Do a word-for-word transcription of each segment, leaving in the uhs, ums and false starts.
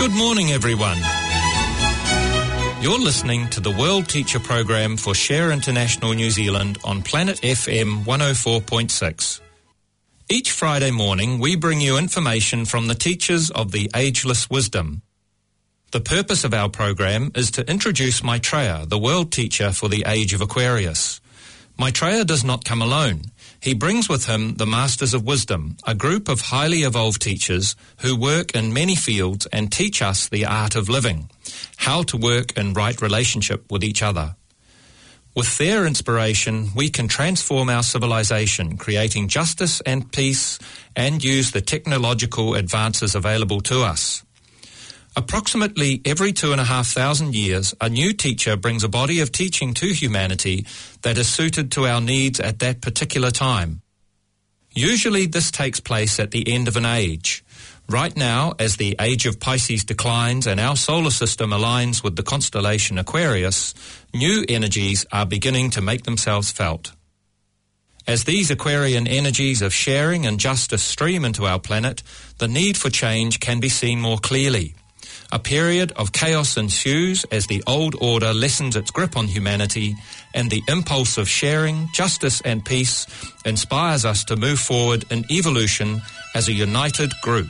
Good morning, everyone. You're listening to the World Teacher Program for Share International New Zealand on Planet F M one oh four point six. Each Friday morning, we bring you information from the teachers of the Ageless Wisdom. The purpose of our program is to introduce Maitreya, the world teacher for the age of Aquarius. Maitreya does not come alone. He brings with him the Masters of Wisdom, a group of highly evolved teachers who work in many fields and teach us the art of living, how to work in right relationship with each other. With their inspiration, we can transform our civilization, creating justice and peace, and use the technological advances available to us. Approximately every two and a half thousand years, a new teacher brings a body of teaching to humanity that is suited to our needs at that particular time. Usually this takes place at the end of an age. Right now, as the age of Pisces declines and our solar system aligns with the constellation Aquarius, new energies are beginning to make themselves felt. As these Aquarian energies of sharing and justice stream into our planet, the need for change can be seen more clearly. A period of chaos ensues as the old order lessens its grip on humanity, and the impulse of sharing, justice and peace inspires us to move forward in evolution as a united group.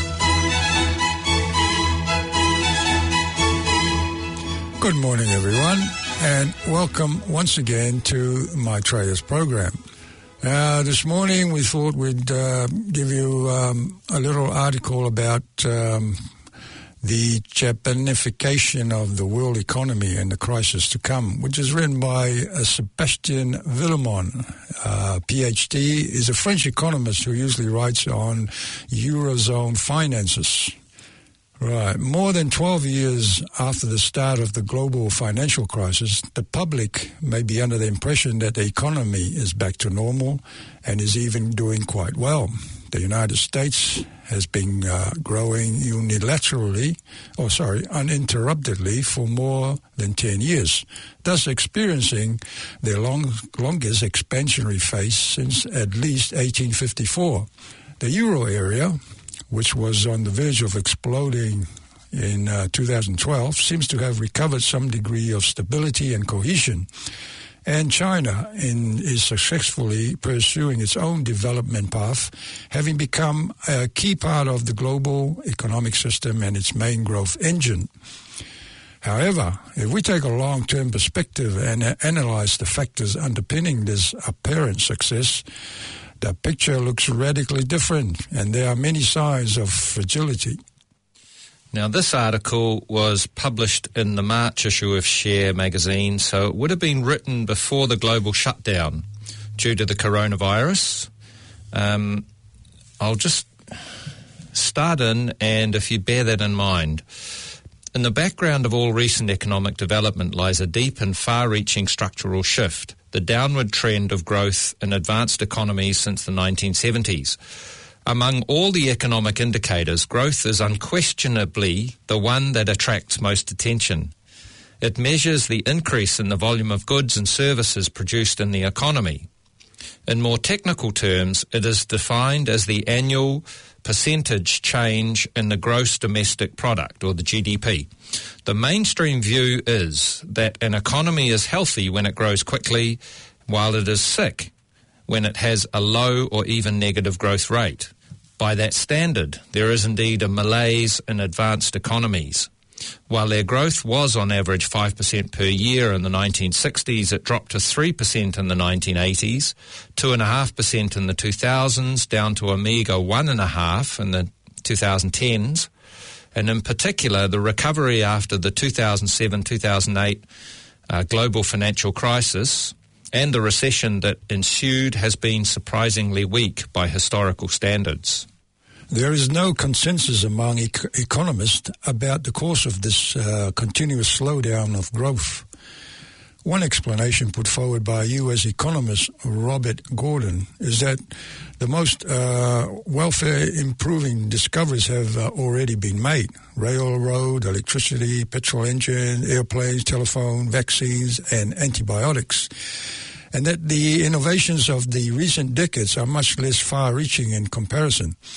Good morning, everyone, and welcome once again to Maitreya's program. Uh, this morning we thought we'd uh, give you um, a little article about um, the Japanification of the world economy and the crisis to come, which is written by uh, Sebastian Villemon, uh, P H D, is a French economist who usually writes on Eurozone finances. Right. More than twelve years after the start of the global financial crisis, the public may be under the impression that the economy is back to normal and is even doing quite well. The United States has been uh, growing unilaterally, or sorry, uninterruptedly for more than ten years, thus experiencing their long, longest expansionary phase since at least eighteen fifty-four. The euro area, which was on the verge of exploding in uh, two thousand twelve, seems to have recovered some degree of stability and cohesion. And China in, is successfully pursuing its own development path, having become a key part of the global economic system and its main growth engine. However, if we take a long-term perspective and uh, analyze the factors underpinning this apparent success, the picture looks radically different, and there are many signs of fragility. Now, this article was published in the March issue of Share magazine, so it would have been written before the global shutdown due to the coronavirus. Um, I'll just start in, and if you bear that in mind, in the background of all recent economic development lies a deep and far-reaching structural shift, the downward trend of growth in advanced economies since the nineteen seventies. Among all the economic indicators, growth is unquestionably the one that attracts most attention. It measures the increase in the volume of goods and services produced in the economy. In more technical terms, it is defined as the annual percentage change in the gross domestic product, or the G D P. The mainstream view is that an economy is healthy when it grows quickly, while it is sick when it has a low or even negative growth rate. By that standard, there is indeed a malaise in advanced economies. While their growth was on average five percent per year in the nineteen sixties, it dropped to three percent in the nineteen eighties, two point five percent in the two thousands, down to a meagre one point five percent in the twenty tens, and in particular, the recovery after the two thousand seven two thousand eight uh, global financial crisis and the recession that ensued has been surprisingly weak by historical standards. There is no consensus among ec- economists about the cause of this uh, continuous slowdown of growth. One explanation put forward by U S economist Robert Gordon is that the most uh, welfare-improving discoveries have uh, already been made. Railroad, electricity, petrol engine, airplanes, telephone, vaccines, and antibiotics. And that the innovations of the recent decades are much less far-reaching in comparison.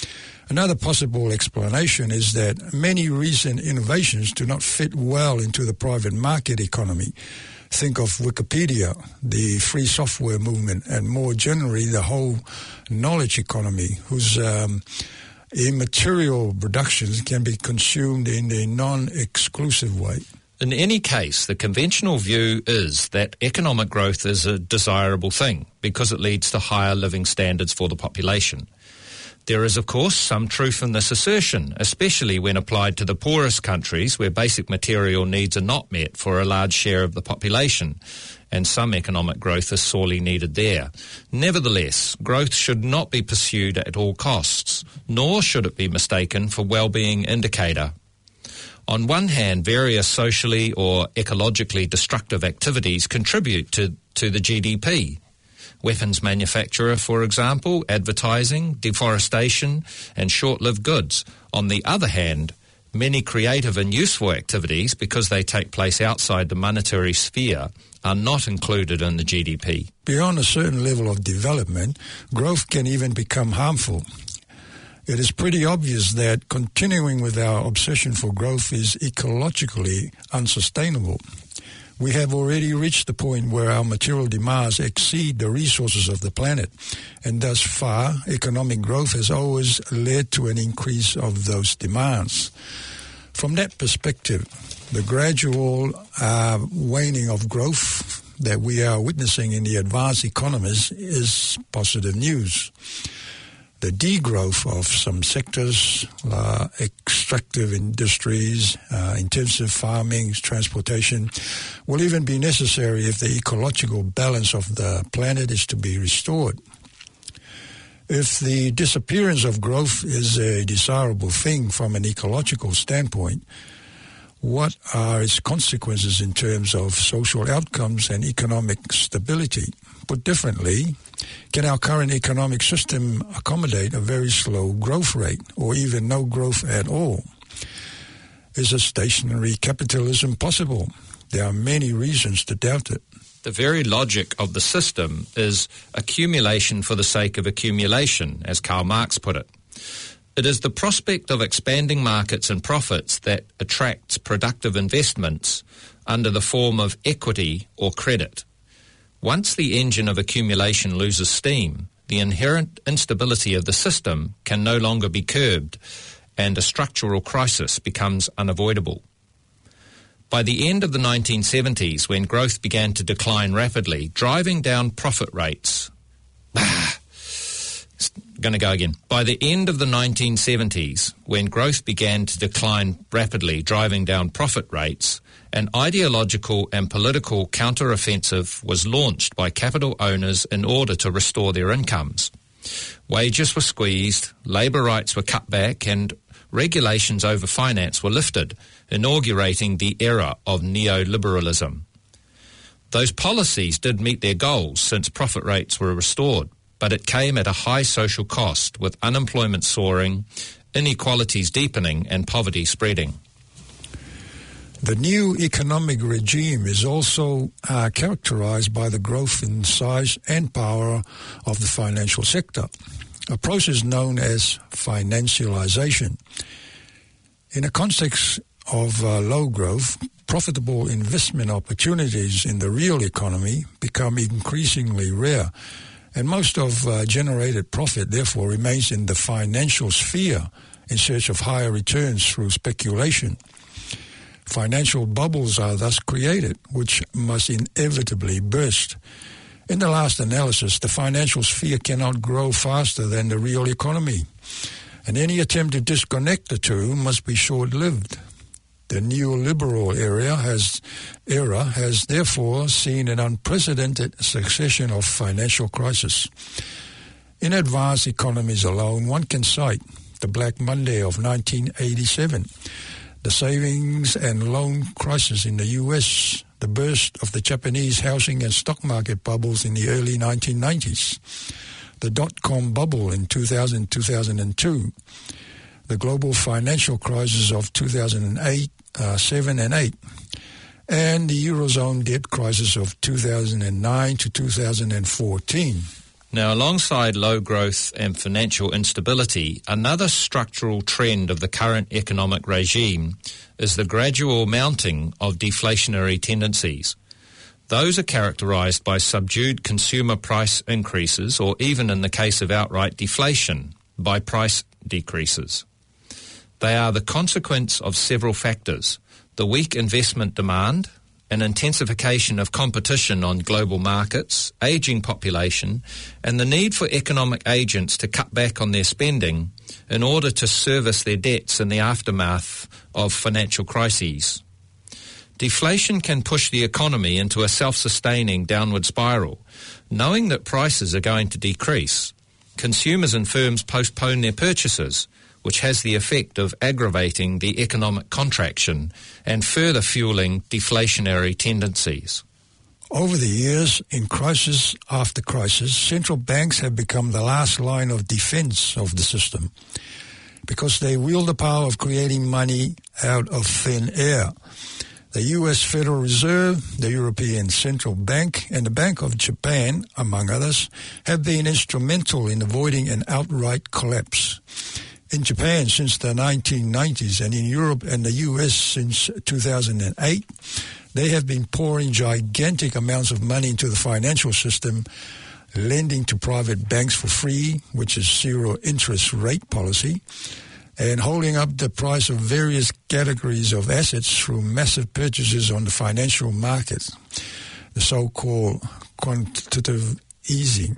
Another possible explanation is that many recent innovations do not fit well into the private market economy. Think of Wikipedia, the free software movement, and more generally the whole knowledge economy, whose um, immaterial productions can be consumed in a non-exclusive way. In any case, the conventional view is that economic growth is a desirable thing because it leads to higher living standards for the population. There is, of course, some truth in this assertion, especially when applied to the poorest countries where basic material needs are not met for a large share of the population, and some economic growth is sorely needed there. Nevertheless, growth should not be pursued at all costs, nor should it be mistaken for well-being indicator. On one hand, various socially or ecologically destructive activities contribute to, to the G D P. Weapons manufacture, for example, advertising, deforestation, and short-lived goods. On the other hand, many creative and useful activities, because they take place outside the monetary sphere, are not included in the G D P. Beyond a certain level of development, growth can even become harmful. It is pretty obvious that continuing with our obsession for growth is ecologically unsustainable. We have already reached the point where our material demands exceed the resources of the planet, and thus far, economic growth has always led to an increase of those demands. From that perspective, the gradual uh, waning of growth that we are witnessing in the advanced economies is positive news. The degrowth of some sectors, uh, extractive industries, uh, intensive farming, transportation, will even be necessary if the ecological balance of the planet is to be restored. If the disappearance of growth is a desirable thing from an ecological standpoint, what are its consequences in terms of social outcomes and economic stability? Put differently, can our current economic system accommodate a very slow growth rate or even no growth at all? Is a stationary capitalism possible? There are many reasons to doubt it. The very logic of the system is accumulation for the sake of accumulation, as Karl Marx put it. It is the prospect of expanding markets and profits that attracts productive investments under the form of equity or credit. Once the engine of accumulation loses steam, the inherent instability of the system can no longer be curbed, and a structural crisis becomes unavoidable. By the end of the nineteen seventies, when growth began to decline rapidly, driving down profit rates... Going to go again. By the end of the nineteen seventies, when growth began to decline rapidly, driving down profit rates, an ideological and political counter-offensive was launched by capital owners in order to restore their incomes. Wages were squeezed, labour rights were cut back, and regulations over finance were lifted, inaugurating the era of neoliberalism. Those policies did meet their goals since profit rates were restored, but it came at a high social cost, with unemployment soaring, inequalities deepening, and poverty spreading. The new economic regime is also uh, characterized by the growth in size and power of the financial sector, a process known as financialization. In a context of uh, low growth, profitable investment opportunities in the real economy become increasingly rare, and most of uh, generated profit, therefore, remains in the financial sphere in search of higher returns through speculation. Financial bubbles are thus created, which must inevitably burst. In the last analysis, the financial sphere cannot grow faster than the real economy, and any attempt to disconnect the two must be short-lived. The neoliberal era has, era has therefore seen an unprecedented succession of financial crises. In advanced economies alone, one can cite the Black Monday of nineteen eighty-seven, the savings and loan crisis in the U S, the burst of the Japanese housing and stock market bubbles in the early nineteen nineties, the dot-com bubble in two thousand to two thousand two, the global financial crisis of two thousand eight, uh, seven and eight, and the Eurozone debt crisis of two thousand nine to two thousand fourteen. Now, alongside low growth and financial instability, another structural trend of the current economic regime is the gradual mounting of deflationary tendencies. Those are characterised by subdued consumer price increases, or even in the case of outright deflation, by price decreases. They are the consequence of several factors: the weak investment demand, an intensification of competition on global markets, ageing population, and the need for economic agents to cut back on their spending in order to service their debts in the aftermath of financial crises. Deflation can push the economy into a self-sustaining downward spiral. Knowing that prices are going to decrease, consumers and firms postpone their purchases, which has the effect of aggravating the economic contraction and further fueling deflationary tendencies. Over the years, in crisis after crisis, central banks have become the last line of defense of the system because they wield the power of creating money out of thin air. The U S Federal Reserve, the European Central Bank, and the Bank of Japan, among others, have been instrumental in avoiding an outright collapse. In Japan since the nineteen nineties and in Europe and the U S since two thousand eight, they have been pouring gigantic amounts of money into the financial system, lending to private banks for free, which is zero interest rate policy, and holding up the price of various categories of assets through massive purchases on the financial markets, the so-called quantitative easing.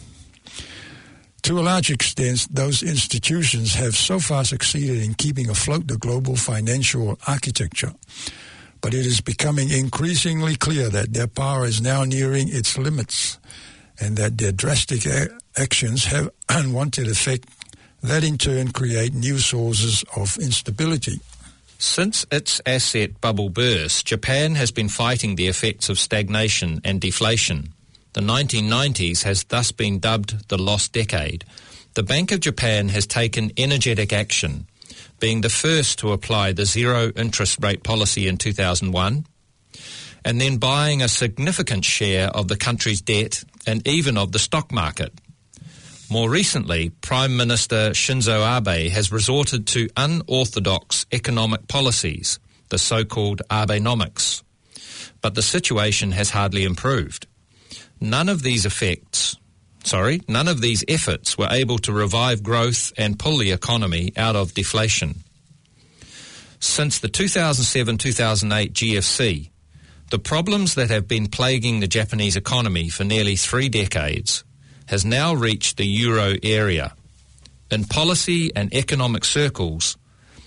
To a large extent, those institutions have so far succeeded in keeping afloat the global financial architecture. But it is becoming increasingly clear that their power is now nearing its limits and that their drastic a- actions have unwanted effect that in turn create new sources of instability. Since its asset bubble burst, Japan has been fighting the effects of stagnation and deflation. The nineteen nineties has thus been dubbed the lost decade. The Bank of Japan has taken energetic action, being the first to apply the zero interest rate policy in two thousand one, and then buying a significant share of the country's debt and even of the stock market. More recently, Prime Minister Shinzo Abe has resorted to unorthodox economic policies, the so-called Abenomics. But the situation has hardly improved. None of these effects, sorry, none of these efforts were able to revive growth and pull the economy out of deflation. Since the two thousand seven two thousand eight G F C, the problems that have been plaguing the Japanese economy for nearly three decades has now reached the euro area. In policy and economic circles,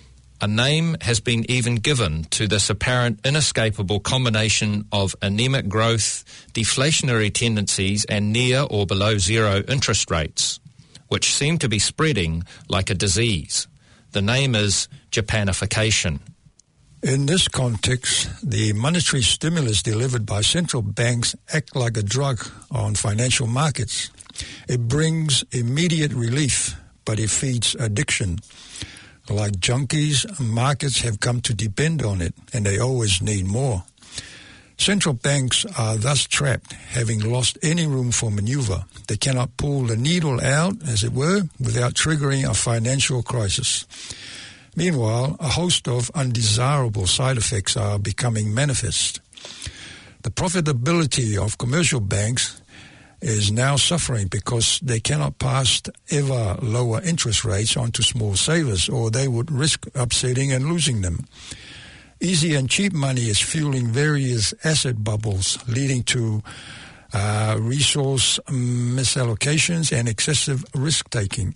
a name has been even given to this apparent inescapable combination of anemic growth, deflationary tendencies, and near or below zero interest rates, which seem to be spreading like a disease. The name is Japanification. In this context, the monetary stimulus delivered by central banks act like a drug on financial markets. It brings immediate relief, but it feeds addiction. Like junkies, markets have come to depend on it, and they always need more. Central banks are thus trapped, having lost any room for maneuver. They cannot pull the needle out, as it were, without triggering a financial crisis. Meanwhile, a host of undesirable side effects are becoming manifest. The profitability of commercial banks is now suffering because they cannot pass ever lower interest rates onto small savers, or they would risk upsetting and losing them. Easy and cheap money is fueling various asset bubbles, leading to uh, resource misallocations and excessive risk-taking.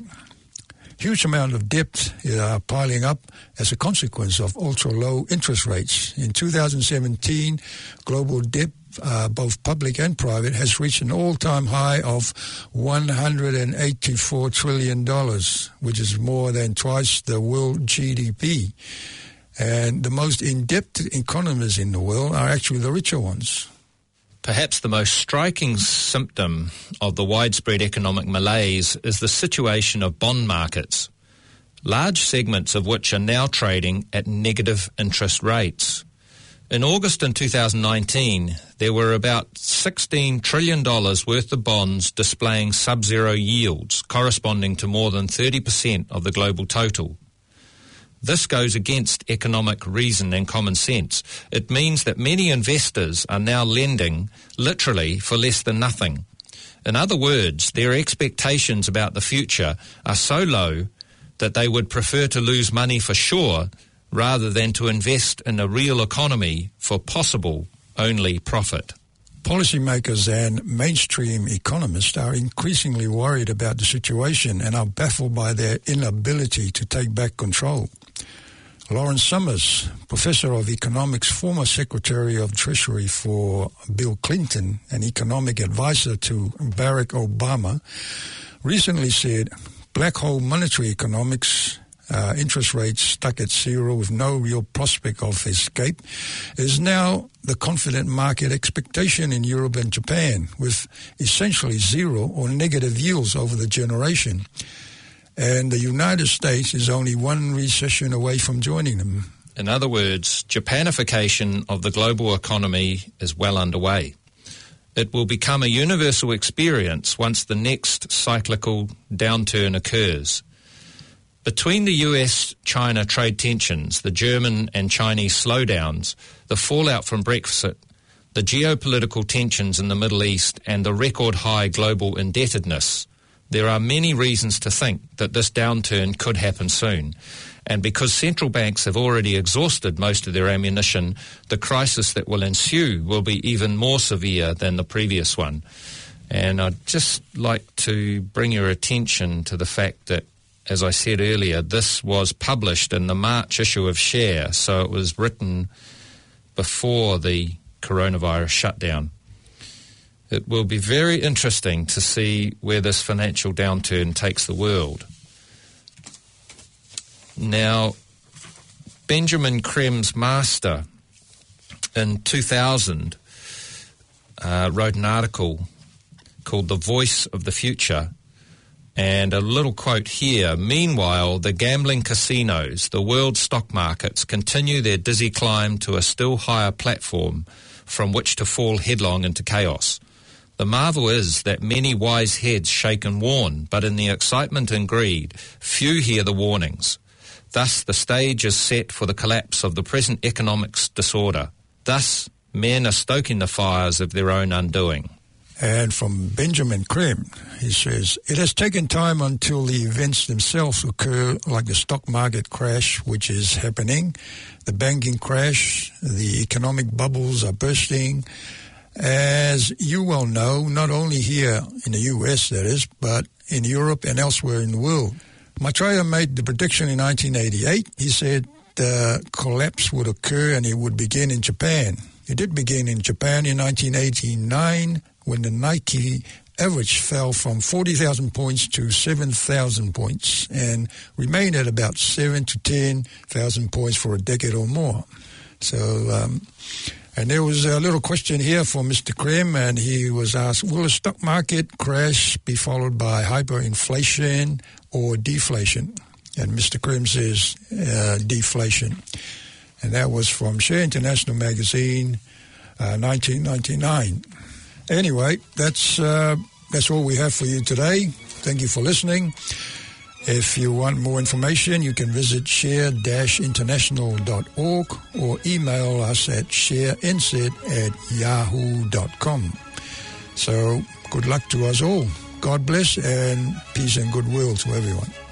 Huge amount of debt are piling up as a consequence of ultra-low interest rates. In two thousand seventeen, global debt, uh, both public and private, has reached an all-time high of one hundred eighty-four trillion dollars, which is more than twice the world G D P. And the most in-depth economies in the world are actually the richer ones. Perhaps the most striking symptom of the widespread economic malaise is the situation of bond markets, large segments of which are now trading at negative interest rates. In August in two thousand nineteen, there were about sixteen trillion dollars worth of bonds displaying sub-zero yields, corresponding to more than thirty percent of the global total. This goes against economic reason and common sense. It means that many investors are now lending literally for less than nothing. In other words, their expectations about the future are so low that they would prefer to lose money for sure rather than to invest in a real economy for possible only profit. Policymakers and mainstream economists are increasingly worried about the situation and are baffled by their inability to take back control. Lawrence Summers, Professor of Economics, former Secretary of Treasury for Bill Clinton, and economic advisor to Barack Obama, recently said black hole monetary economics, uh, interest rates stuck at zero with no real prospect of escape, is now the confident market expectation in Europe and Japan, with essentially zero or negative yields over the generation. And the United States is only one recession away from joining them. In other words, Japanification of the global economy is well underway. It will become a universal experience once the next cyclical downturn occurs. Between the U S China trade tensions, the German and Chinese slowdowns, the fallout from Brexit, the geopolitical tensions in the Middle East, and the record high global indebtedness, there are many reasons to think that this downturn could happen soon. And because central banks have already exhausted most of their ammunition, the crisis that will ensue will be even more severe than the previous one. And I'd just like to bring your attention to the fact that, as I said earlier, this was published in the March issue of Share, so it was written before the coronavirus shutdown. It will be very interesting to see where this financial downturn takes the world. Now, Benjamin Creme's master in two thousand uh, wrote an article called The Voice of the Future, and a little quote here: "Meanwhile, the gambling casinos, the world stock markets continue their dizzy climb to a still higher platform from which to fall headlong into chaos. The marvel is that many wise heads shake and warn, but in the excitement and greed, few hear the warnings. Thus, the stage is set for the collapse of the present economics disorder. Thus, men are stoking the fires of their own undoing." And from Benjamin Creme, he says, "It has taken time until the events themselves occur, like the stock market crash, which is happening, the banking crash, the economic bubbles are bursting. As you well know, not only here in the U S, that is, but in Europe and elsewhere in the world. Maitreya made the prediction in nineteen eighty-eight. He said the collapse would occur and it would begin in Japan. It did begin in Japan in nineteen eighty-nine, when the Nikkei average fell from forty thousand points to seven thousand points and remained at about seven to ten thousand points for a decade or more. So, um, and there was a little question here for Mister Creme, and he was asked, will the stock market crash be followed by hyperinflation or deflation? And Mister Creme says uh, deflation. And that was from Share International Magazine, uh, nineteen ninety-nine. Anyway, that's uh, that's all we have for you today. Thank you for listening. If you want more information, you can visit share dash international dot org or email us at shareinset at yahoo dot com. So good luck to us all. God bless, and peace and goodwill to everyone.